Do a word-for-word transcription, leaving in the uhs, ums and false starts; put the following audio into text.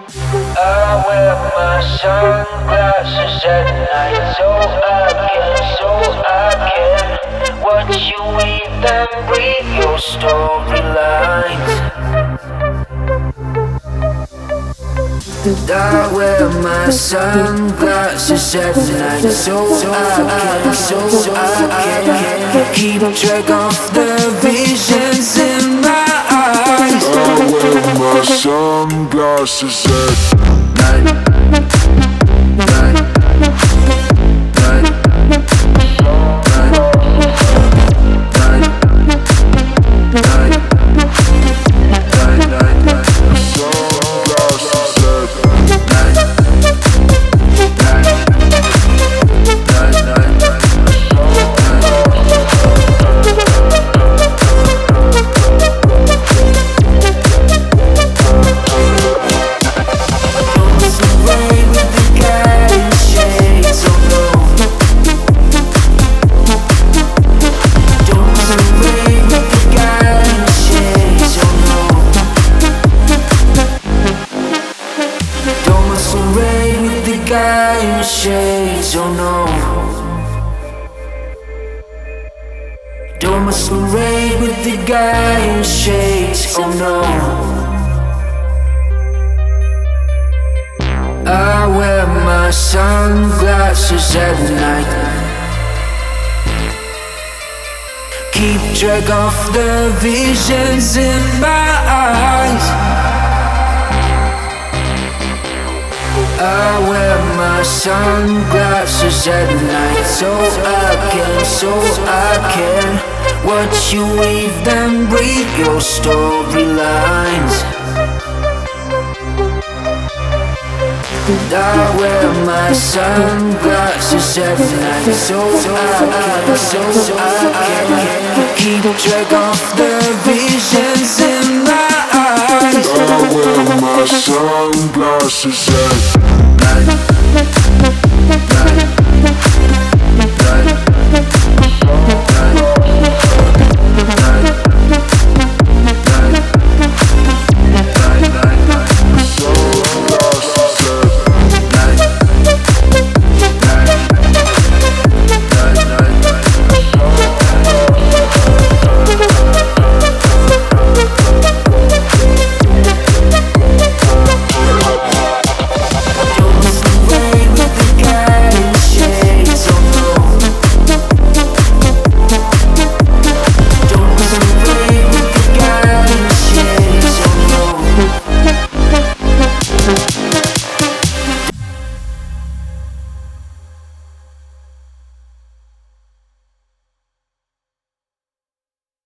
I wear my sunglasses at night so I can, so I can watch you weave and breathe your storylines. I wear my sunglasses at night so I can, so I can keep track of the visions in my eyes. I wear my sunglasses at Night, night, night, night, night, night, night, night. sunglasses at Night, night, night, night, night. Guy in shades, oh no. Don't masquerade with the guy in shades, oh no. I wear my sunglasses at night. Keep track of the visions in my eyes. I wear my sunglasses at night so I can, so I can watch you weave and breathe your storylines. I wear my sunglasses at night so I can, so I can keep track of the visions in my eyes. I wear my sunglasses at Night, night,